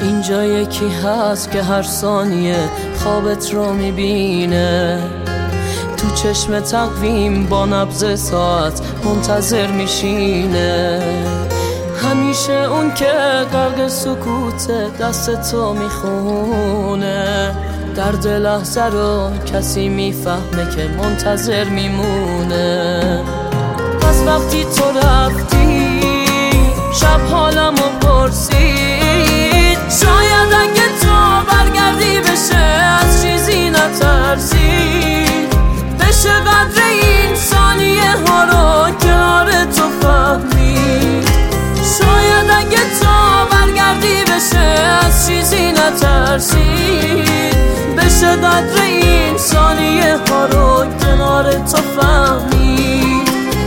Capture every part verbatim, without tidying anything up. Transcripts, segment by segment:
اینجا یکی هست که هر ثانیه خوابت رو میبینه، تو چشم تقویم با نبض ساعت منتظر میشینه. همیشه اون که غرق سکوت دست تو میخونه، درد لحظه رو کسی میفهمه که منتظر میمونه. پس وقتی تو رفتی شب حالمو پرسید، شاید اگه تو برگردی بشه از چیزی نترسید، بشه قدر این ثانیه ها رو کنار تو فهمید. شاید اگه تو برگردی بشه از چیزی نترسید، بشه قدر این ثانیه ها رو کنار تو فهمید.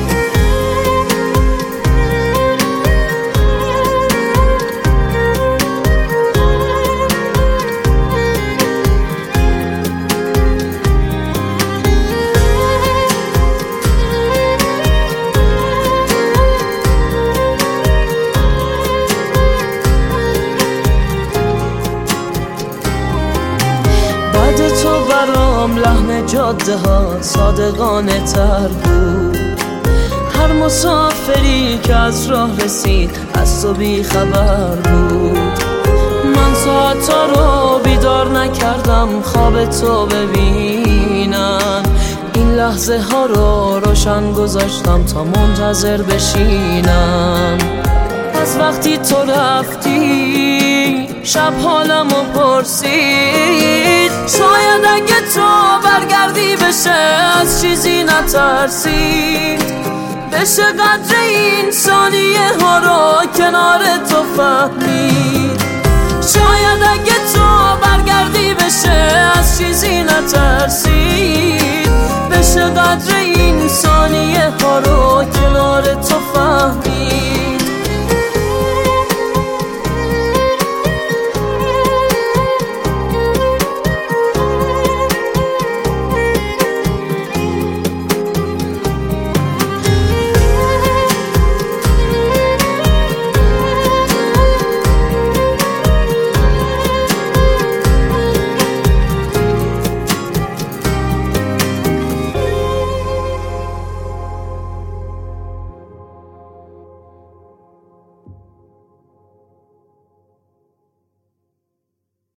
تو برام لحن جاده ها صادقانه تر بود، هر مسافری که از راه رسید از تو بی خبر بود. من ساعتا رو بیدار نکردم خواب تو ببینم، این لحظه ها رو روشن گذاشتم تا منتظر بشینم. از وقتی تو رفتی شب حالمو پرسید، شاید اگه تو برگردی بشه از چیزی نترسید، بشه قدر این ثانیه ها رو کنار تو فهمید. شاید اگه تو برگردی بشه از چیزی نترسید، بشه قدر این ثانیه ها رو کنار تو فهمید.